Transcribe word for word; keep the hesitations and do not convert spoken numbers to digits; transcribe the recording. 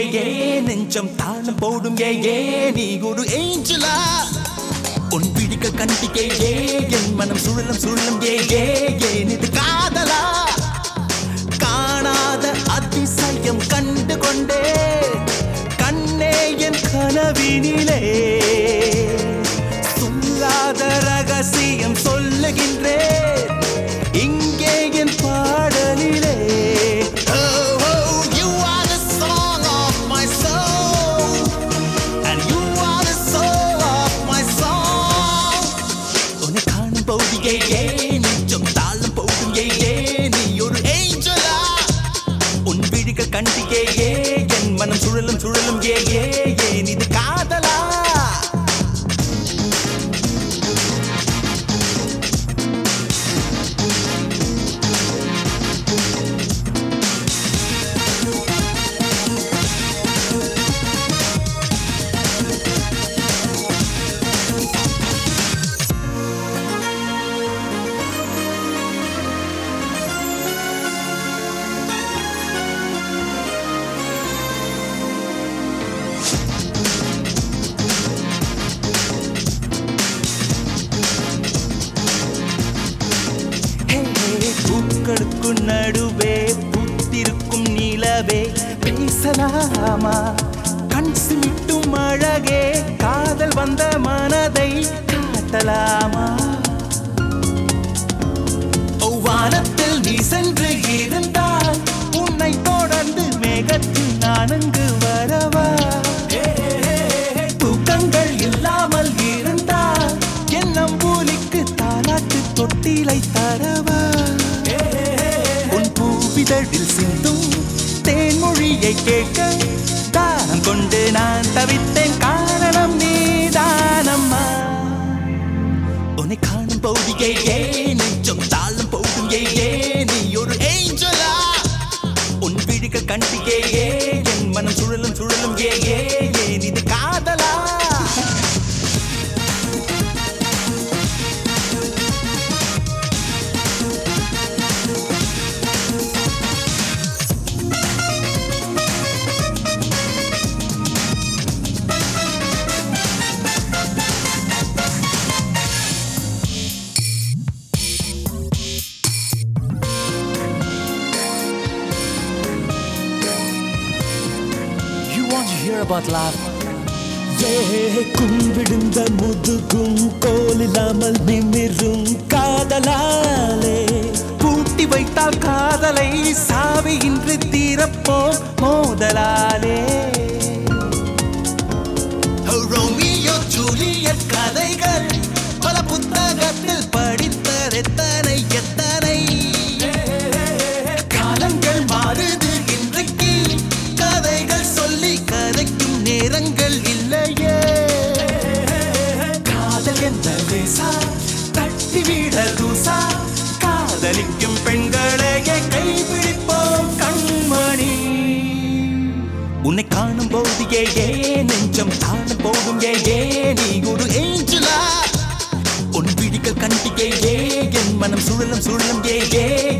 ஏ ஏ நெஞ்சம் தாளம் போடும் ஏ ஏ நீ ஒரு ஏஞ்சலா உன் பிடிக்க கண்டிக்கே ஏ என் மனம் சுழலும் சுழலும் ஏ ஏ ஏன் இது காதலா காணாத அதிசயம் கண்டு கொண்டே கண்ணே என் கனவினிலே சொல்லாத ரகசியம் சொல்லுகின்றேன் இங்கே என் பாடலிலே கண்டிக்கே ஏ என் மனம் சுழலும் சுழலும் ஏ ஏ ஏன் இது காதலா பூக்களுக்கு நடுவே பூத்திருக்கும் நிலவே பேசலாமா கண் சிமிட்டும் அழகே காதல் வந்த மனதை காட்டலாமா வானத்தில் நீ சென்று இருந்தால் உன்னை தொடர்ந்து மேகத்தில் நான் அங்கு வரவா தூக்கங்கள் இல்லாமல் இருந்தால் என் நம்பூலிக்கு தாலாட்டு தொட்டிலை தரவா இதழில் சிந்தும் தேன்மொழியை கேட்க தானம் கொண்டு நான் தவித்தேன் காரணம் நீதானம்மா உன்னை காணும் போது ஏ நெஞ்சம் தாளம் போடும் ஏ ஏ நீ ஒரு ஏஞ்சலா உன் விழிகள் கண்டிக்கே ஏ என் மனம் சுழலும் சுழலும் ஏ ஏ ஏன் இது காதலா hear about love ஏ கும்பிடுந்த முதுகும் கோலில்லாமல் நிமிரும் காதலாலே பூட்டி வைத்தால் காதலை சாவி இன்று தீரப்போம் மோதலாலே ரோமியோ ஜூலியட் கதைகள் பல புத்தகத்தில் படித்தரெத்தனை எத்தனை காலங்கள் மாறுது இன்றைக்கு கதைகள் சொல்லி கதைக்கும் நேரங்கள் இல்லையே காதல் என்ற லேசா தட்டிவிட தூசா காதலிக்கும் பெண்களையே கைப்பிடிப்போம் கண்மணி உன்னை காணும் போது ஏ ஏ நெஞ்சம் தாழம் போடும் ஏ ஏ நீ ஒரு ஏஞ்சலா உன் விழிகள் கண்டிக்கே ஏ என் மனம் சுழலும் சுழலும் ஏ ஏ